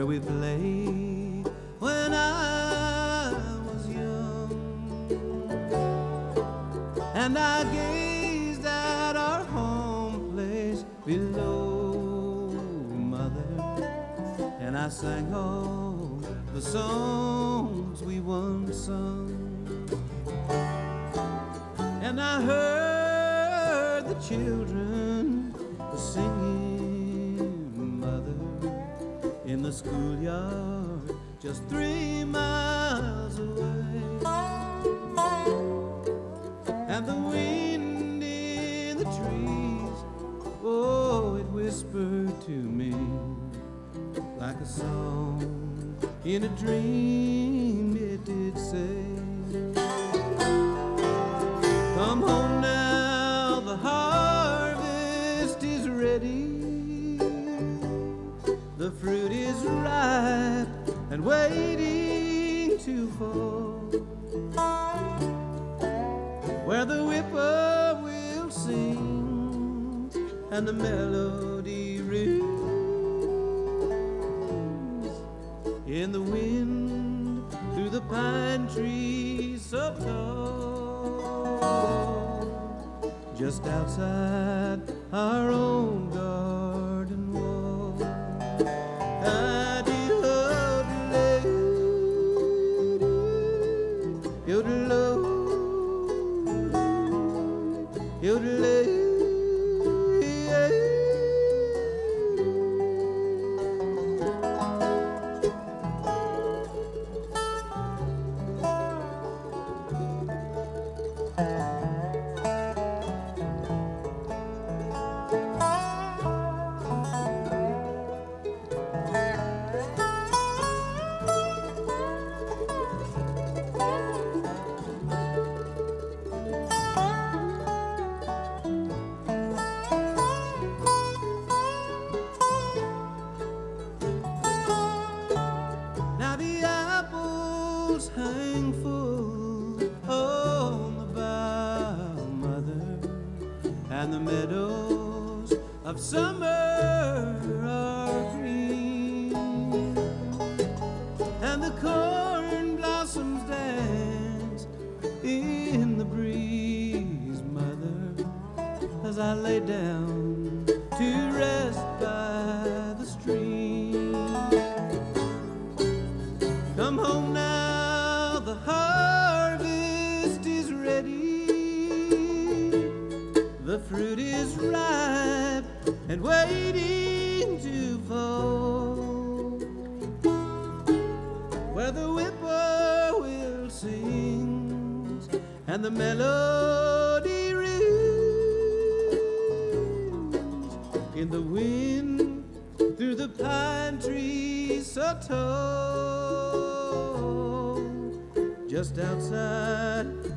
we played when I was young. And I gazed at our home place below, Mother, and I sang all the songs we once sung. And I heard the children singing, Mother, in the schoolyard just 3 miles away. And the wind in the trees, oh, it whispered to me like a song in a dream. It did say, come home now, the harvest is ready. The fruit is ripe and waiting to fall, where the whippoorwill sings and the melody rings in the wind through the pine trees so tall, just outside our own garden wall. Now the apples hang full on the bough, Mother, and the meadows of summer are green, and the corn blossoms dance in the breeze, Mother, as I lay down to rest by the stream. Come home now, the harvest is ready. The fruit is ripe and waiting to fall, where the whippoorwill sings and the melody rings in the wind through the pine trees so tall, just outside